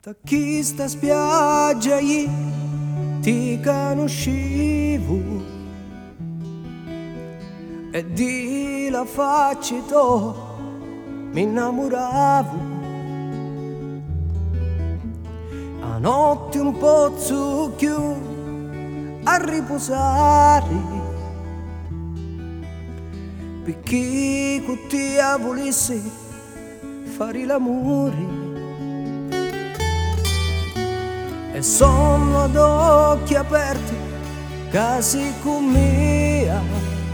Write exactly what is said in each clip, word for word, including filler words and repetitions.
Da chi sta spiaggia io ti conoscevo e di la faccia tu mi innamoravo. A notte un po' più a riposare, perché con te volessi fare l'amore. E sono ad occhi aperti, quasi come me,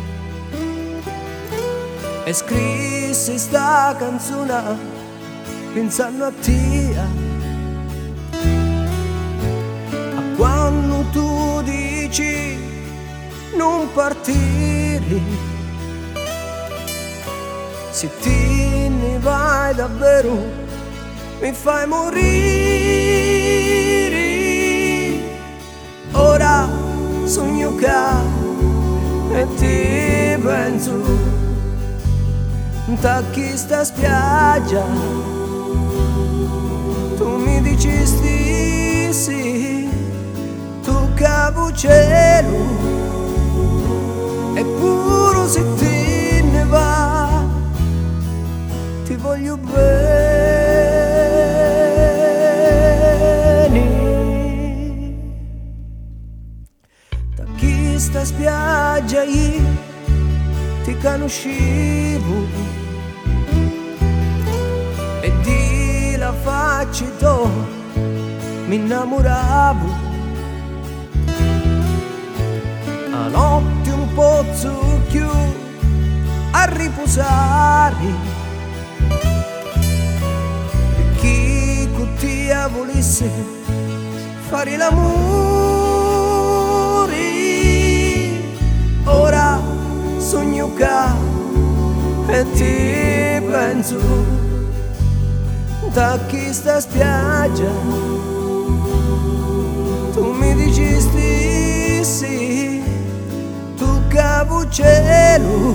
e scrissi sta canzone pensando a te. A quando tu dici non partire, se ti ne vai davvero mi fai morire. Ora sogno che e ti penso da chi sta spiaggia, tu mi dicesti sì, tu cavo cielo, eppure se te ne va ti voglio bene. Da chi sta spiaggia io ti conoscevo e di la faccia tu mi innamoravo. A notte un po' più a riposare, perché con te volessi fare l'amore. Ora sogno che e ti penso da chi sta spiaggia, tu mi dicesti sì, tu cavo cielo,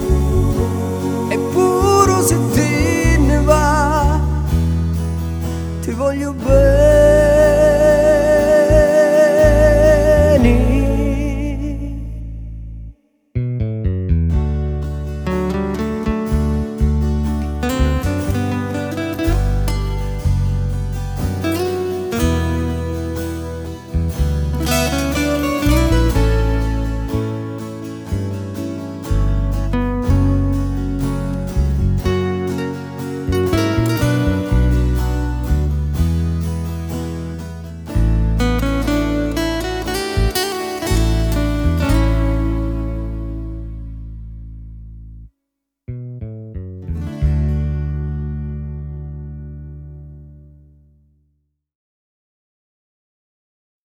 eppure se te ne va ti voglio bene.